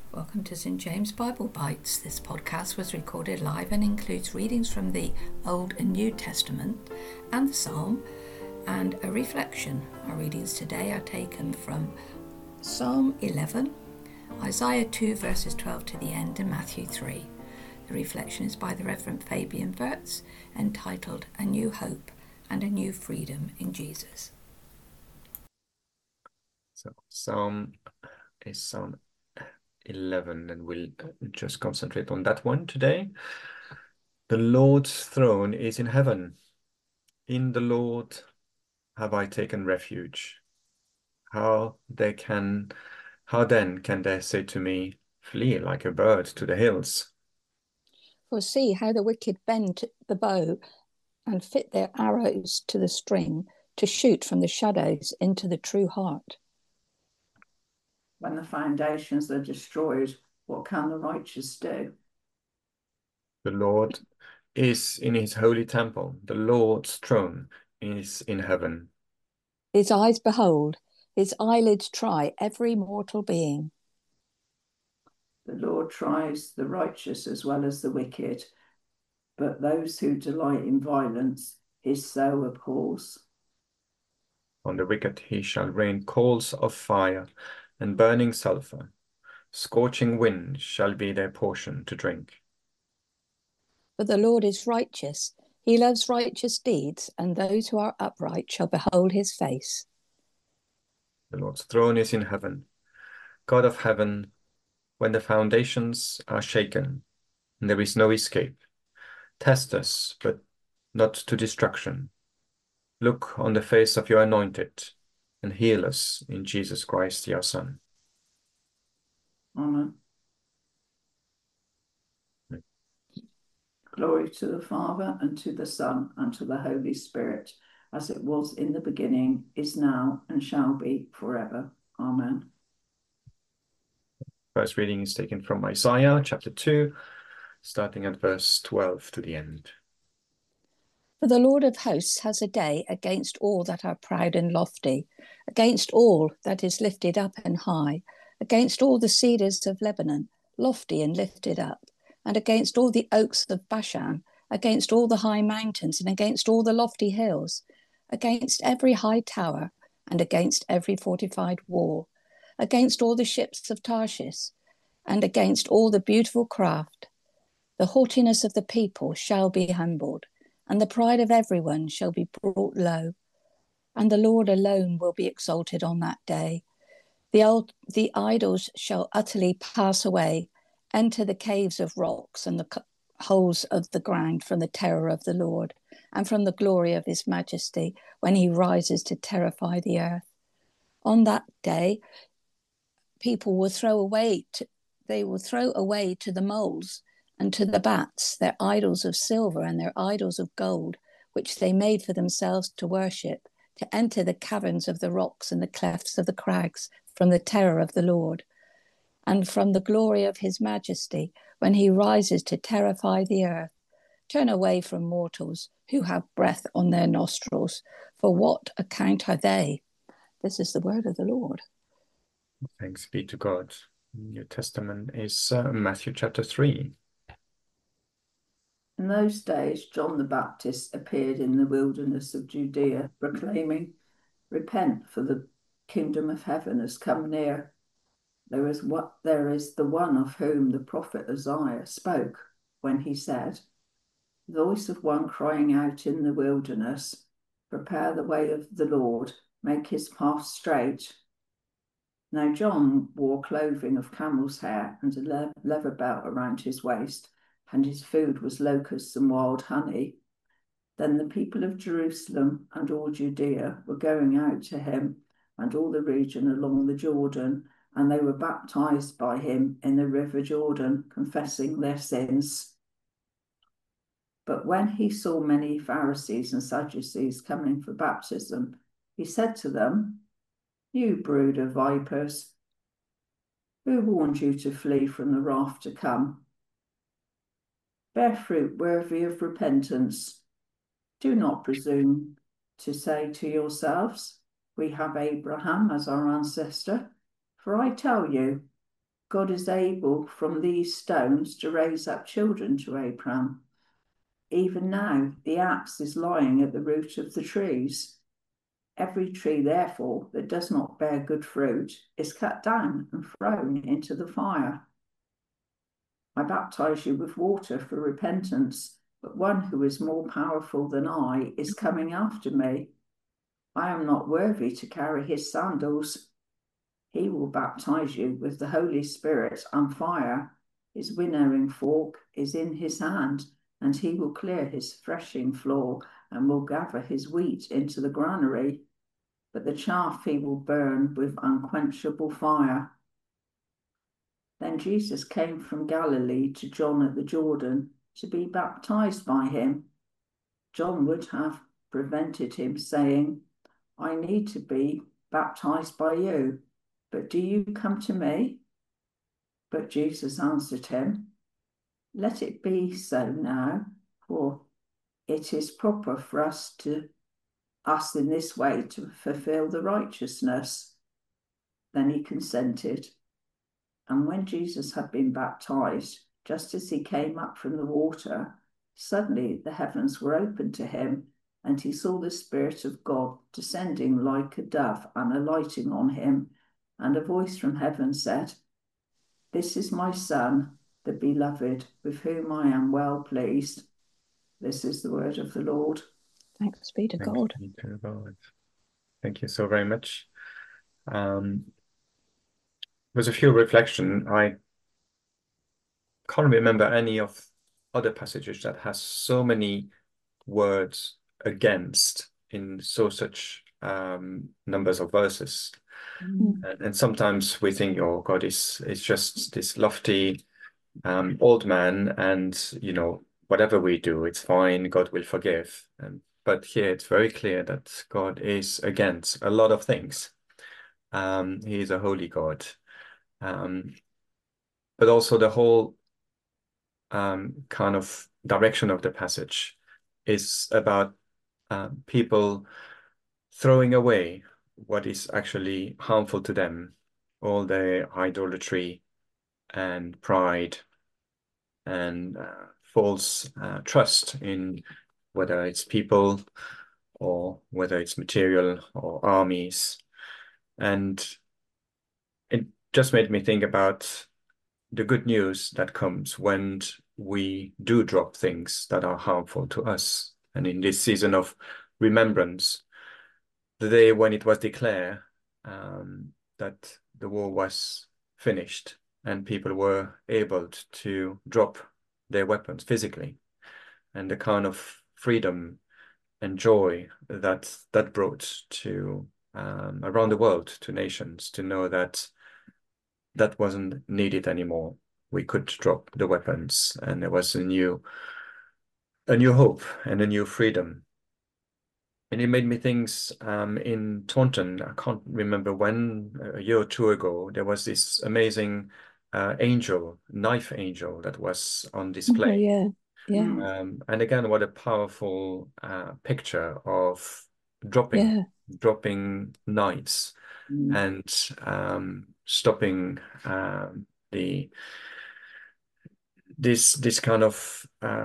Welcome to St. James Bible Bites. This podcast was recorded live and includes readings from the Old and New Testament and the Psalm and a reflection. Our readings today are taken from Psalm 11, Isaiah 2 verses 12 to the end, and Matthew 3. The reflection is by the Reverend Fabian Wirtz, entitled A New Hope and a New Freedom in Jesus. So Psalm 11, and we'll just concentrate on that one today. The Lord's throne is in heaven. In the Lord have I taken refuge. How then can they say to me, flee like a bird to the hills? For see how the wicked bend the bow and fit their arrows to the string to shoot from the shadows into the true heart. When the foundations are destroyed, what can the righteous do? The Lord is in his holy temple. The Lord's throne is in heaven. His eyes behold, his eyelids try every mortal being. The Lord tries the righteous as well as the wicked, but those who delight in violence his soul abhors. On the wicked he shall rain coals of fire and burning sulphur. Scorching wind shall be their portion to drink. But the Lord is righteous. He loves righteous deeds, and those who are upright shall behold his face. The Lord's throne is in heaven. God of heaven, when the foundations are shaken, and there is no escape, test us, but not to destruction. Look on the face of your anointed, and heal us in Jesus Christ, your Son. Amen. Glory to the Father, and to the Son, and to the Holy Spirit, as it was in the beginning, is now, and shall be forever. Amen. First reading is taken from Isaiah chapter 2, starting at verse 12 to the end. For the Lord of hosts has a day against all that are proud and lofty, against all that is lifted up and high, against all the cedars of Lebanon, lofty and lifted up, and against all the oaks of Bashan, against all the high mountains, and against all the lofty hills, against every high tower, and against every fortified wall, against all the ships of Tarshish, and against all the beautiful craft. The haughtiness of the people shall be humbled, and the pride of everyone shall be brought low. And the Lord alone will be exalted on that day. The idols shall utterly pass away, enter the caves of rocks and the holes of the ground from the terror of the Lord and from the glory of his majesty when he rises to terrify the earth. On that day, people will throw away to the moles and to the bats their idols of silver and their idols of gold, which they made for themselves to worship, to enter the caverns of the rocks and the clefts of the crags from the terror of the Lord and from the glory of his majesty when he rises to terrify the earth. Turn away from mortals who have breath on their nostrils. For what account are they? This is the word of the Lord. Thanks be to God. New Testament is Matthew chapter 3. In those days, John the Baptist appeared in the wilderness of Judea, proclaiming, "Repent, for the kingdom of heaven has come near. There is the one of whom the prophet Isaiah spoke when he said, the voice of one crying out in the wilderness, prepare the way of the Lord, make his path straight." Now John wore clothing of camel's hair and a leather belt around his waist, and his food was locusts and wild honey. Then the people of Jerusalem and all Judea were going out to him and all the region along the Jordan, and they were baptized by him in the river Jordan, confessing their sins. But when he saw many Pharisees and Sadducees coming for baptism, he said to them, "You brood of vipers, who warned you to flee from the wrath to come? Bear fruit worthy of repentance. Do not presume to say to yourselves, we have Abraham as our ancestor. For I tell you, God is able from these stones to raise up children to Abraham. Even now, the axe is lying at the root of the trees. Every tree, therefore, that does not bear good fruit is cut down and thrown into the fire. I baptize you with water for repentance, but one who is more powerful than I is coming after me. I am not worthy to carry his sandals. He will baptize you with the Holy Spirit and fire. His winnowing fork is in his hand, and he will clear his threshing floor and will gather his wheat into the granary. But the chaff he will burn with unquenchable fire. Then Jesus came from Galilee to John at the Jordan to be baptized by him. John would have prevented him, saying, I need to be baptized by you, but do you come to me? But Jesus answered him, Let it be so now, for it is proper for us in this way to fulfill the righteousness. Then he consented. And when Jesus had been baptized, just as he came up from the water, suddenly the heavens were opened to him, and he saw the Spirit of God descending like a dove and alighting on him. And a voice from heaven said, This is my Son, the beloved, with whom I am well pleased. This is the word of the Lord. Thanks be to God. Thank you to God. Thank you so very much. There's a few reflection. I can't remember any of other passages that has so many words against in such numbers of verses. And sometimes we think, oh, God is just this lofty old man, and whatever we do, it's fine. God will forgive. But here it's very clear that God is against a lot of things. He is a holy God. But also the whole kind of direction of the passage is about people throwing away what is actually harmful to them, all their idolatry and pride and false trust in whether it's people or whether it's material or armies. And it just made me think about the good news that comes when we do drop things that are harmful to us. And in this season of remembrance, the day when it was declared that the war was finished and people were able to drop their weapons physically, and the kind of freedom and joy that brought to around the world, to nations, to know that wasn't needed anymore. We could drop the weapons, and there was a new hope and a new freedom. And it made me think in Taunton, I can't remember when, a year or two ago, there was this amazing knife angel that was on display. Oh, yeah. And again, what a powerful picture of dropping knives and stopping this kind of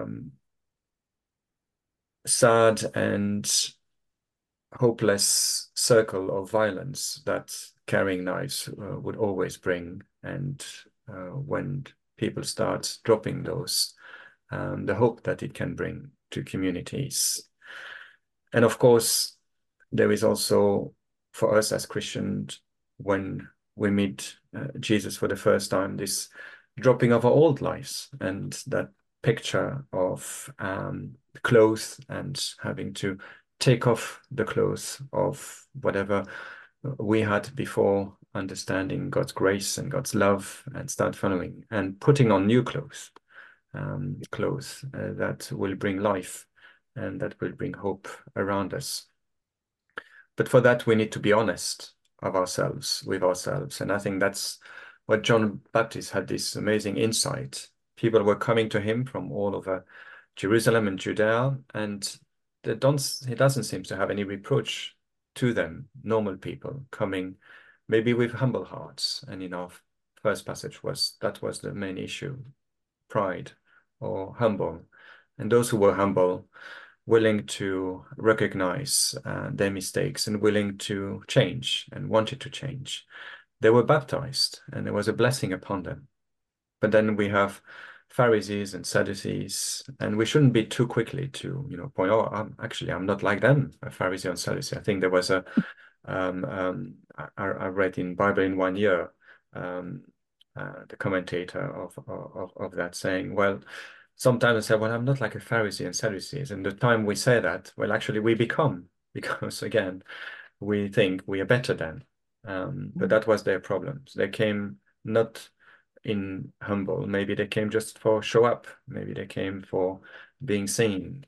sad and hopeless circle of violence that carrying knives would always bring. And when people start dropping those, the hope that it can bring to communities. And of course, there is also, for us as Christians, when we meet Jesus for the first time, this dropping of our old lives, and that picture of clothes and having to take off the clothes of whatever we had before, understanding God's grace and God's love, and start following and putting on new clothes, that will bring life and that will bring hope around us. But for that, we need to be honest with ourselves. And I think that's what John Baptist had, this amazing insight. People were coming to him from all over Jerusalem and Judea, and he doesn't seem to have any reproach to them, normal people coming maybe with humble hearts and first passage was the main issue, pride or humble. And those who were humble, willing to recognize their mistakes and willing to change and wanted to change, they were baptized and there was a blessing upon them. But then we have Pharisees and Sadducees, and we shouldn't be too quickly to point, oh, I'm not like them, a Pharisee and Sadducee. I think there was I read in Bible in 1 year, the commentator of that saying, well, sometimes I say, well, I'm not like a Pharisee and Sadducees. And the time we say that, well, actually we become, because again, we think we are better than. But that was their problems. They came not in humble. Maybe they came just for show up. Maybe they came for being seen.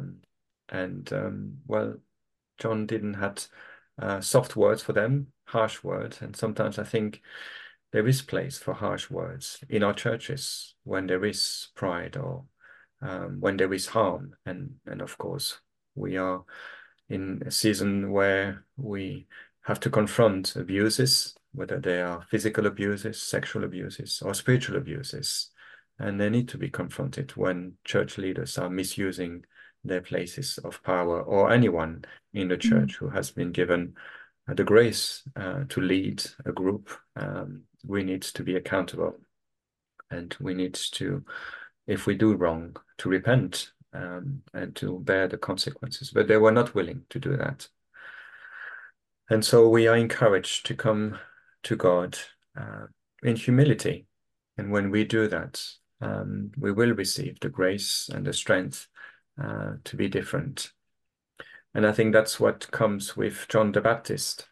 Well, John didn't had soft words for them, harsh words. And sometimes I think there is place for harsh words in our churches when there is pride or when there is harm. And of course, we are in a season where we have to confront abuses, whether they are physical abuses, sexual abuses, or spiritual abuses. And they need to be confronted when church leaders are misusing their places of power, or anyone in the church who has been given the grace to lead a group. We need to be accountable, and we need to, if we do wrong, to repent and to bear the consequences. But they were not willing to do that. And so we are encouraged to come to God in humility. And when we do that, we will receive the grace and the strength to be different. And I think that's what comes with John the Baptist.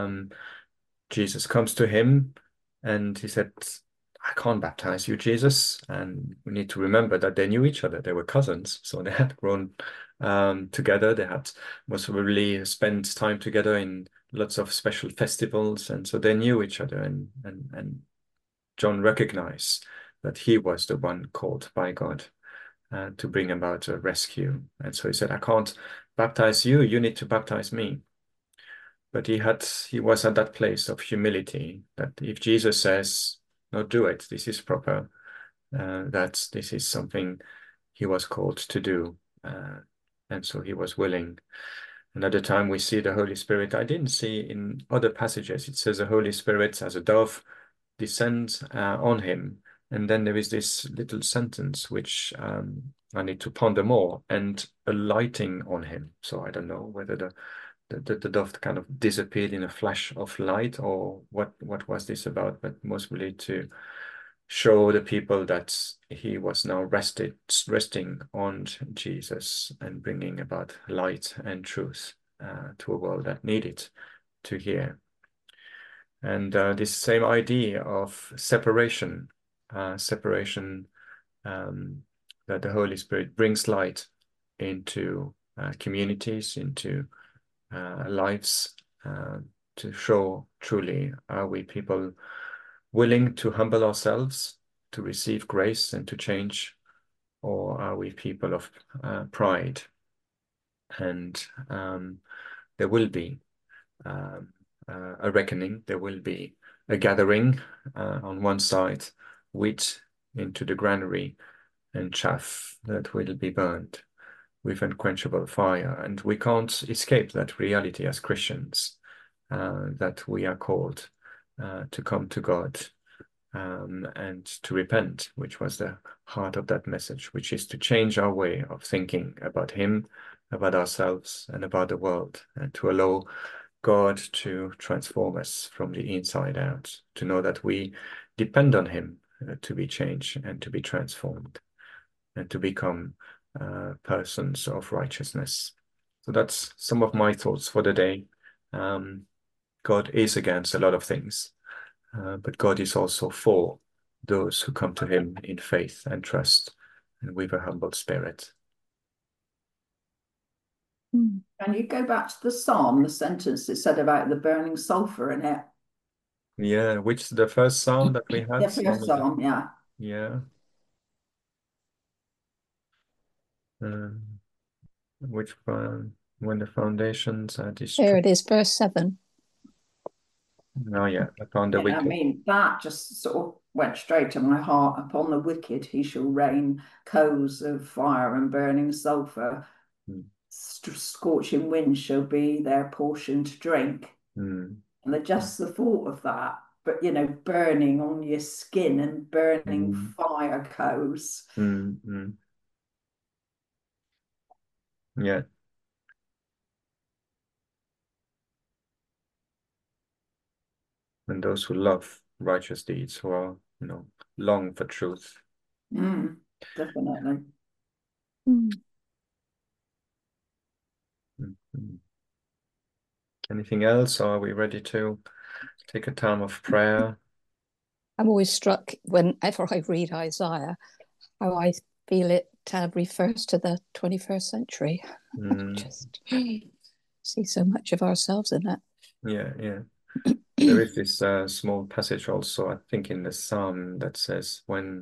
Jesus comes to him and he said, I can't baptize you, Jesus. And we need to remember that they knew each other. They were cousins, so they had grown together. They had most probably spent time together in lots of special festivals, and so they knew each other. And John recognized that he was the one called by God to bring about a rescue. And so he said, I can't baptize you. You need to baptize me. But he was at that place of humility that if Jesus says, no, do it, this is proper, that this is something he was called to do. And so he was willing. And at the time we see the Holy Spirit, I didn't see in other passages, it says the Holy Spirit as a dove descends on him. And then there is this little sentence which I need to ponder more, and a lighting on him. So I don't know whether the dove kind of disappeared in a flash of light, or what was this about, but mostly to show the people that he was now resting on Jesus and bringing about light and truth to a world that needed to hear. And this same idea of separation that the Holy Spirit brings light into communities, into lives, to show truly, are we people willing to humble ourselves to receive grace and to change, or are we people of pride? And there will be a reckoning, there will be a gathering on one side, wheat into the granary and chaff that will be burned with unquenchable fire. And we can't escape that reality as Christians, that we are called to come to God and to repent, which was the heart of that message, which is to change our way of thinking about Him, about ourselves, and about the world, and to allow God to transform us from the inside out, to know that we depend on Him to be changed and to be transformed and to become persons of righteousness. So that's some of my thoughts for the day. God is against a lot of things, but God is also for those who come to Him in faith and trust and with a humble spirit. Can you go back to the psalm, the sentence that said about the burning sulfur in it? Yeah, which the first psalm that we had? The first psalm, yeah. Yeah. Which one? When the foundations are destroyed. Here it is, verse 7. Oh yeah, upon the I wicked. mean, that just sort of went straight to my heart. Upon the wicked he shall rain coals of fire and burning sulphur. Mm. Scorching wind shall be their portion to drink. Mm. And just the thought of that, but burning on your skin and burning Mm. fire coals. Mm. Mm. Yeah. And those who love righteous deeds, who are, long for truth. Definitely. Mm. Anything else? Or are we ready to take a time of prayer? I'm always struck whenever I read Isaiah, how I feel it refers to the 21st century. Just see so much of ourselves in it. Yeah, yeah. There is this small passage also, I think, in the Psalm that says, when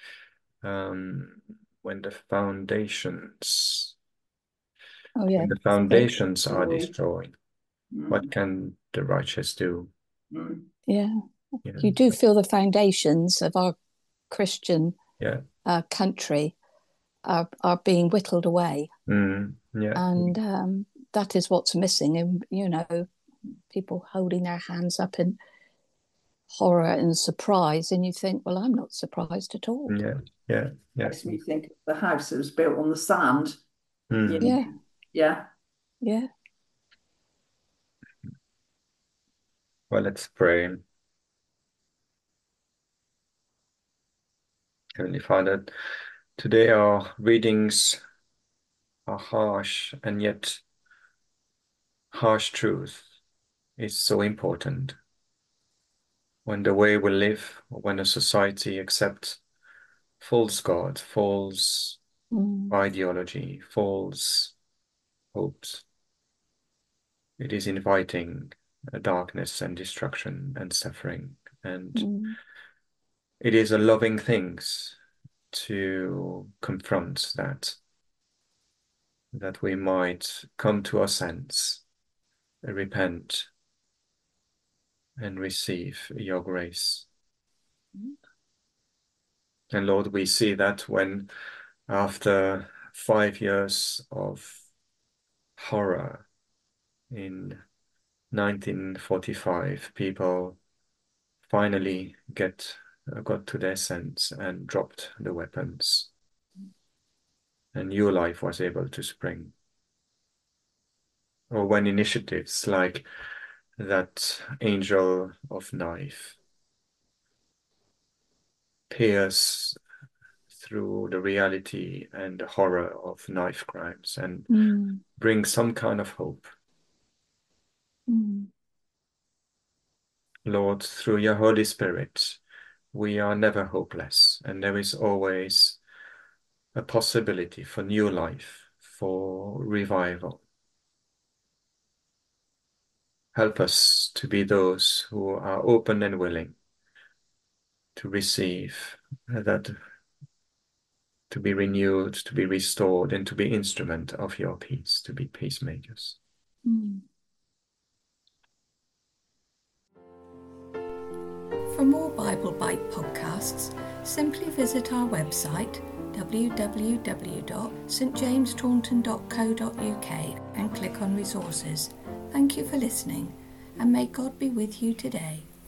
the foundations, Oh yeah, when the foundations are destroyed, what can the righteous do? Yeah, you do feel the foundations of our Christian country are being whittled away. Yeah. And that is what's missing. And people holding their hands up in horror and surprise, and you think, well, I'm not surprised at all. Yeah. Makes me think of the house that was built on the sand. Yeah. Well, let's pray. Heavenly Father, today our readings are harsh, and yet harsh truth is so important. When the way we live, when a society accepts false God, false ideology, false hopes, it is inviting darkness and destruction and suffering. And it is a loving thing to confront that we might come to our sense, repent, and receive your grace. And Lord, we see that when after 5 years of horror in 1945, people finally got to their sense and dropped the weapons, and your life was able to spring. Or when initiatives like that angel of knife pierce through the reality and the horror of knife crimes and bring some kind of hope. Lord, through your Holy Spirit, we are never hopeless, and there is always a possibility for new life, for revival. Help us to be those who are open and willing to receive that, to be renewed, to be restored, and to be instrument of your peace, to be peacemakers. For more Bible Bite podcasts, simply visit our website www.stjamestaunton.co.uk and click on resources. Thank you for listening, and may God be with you today.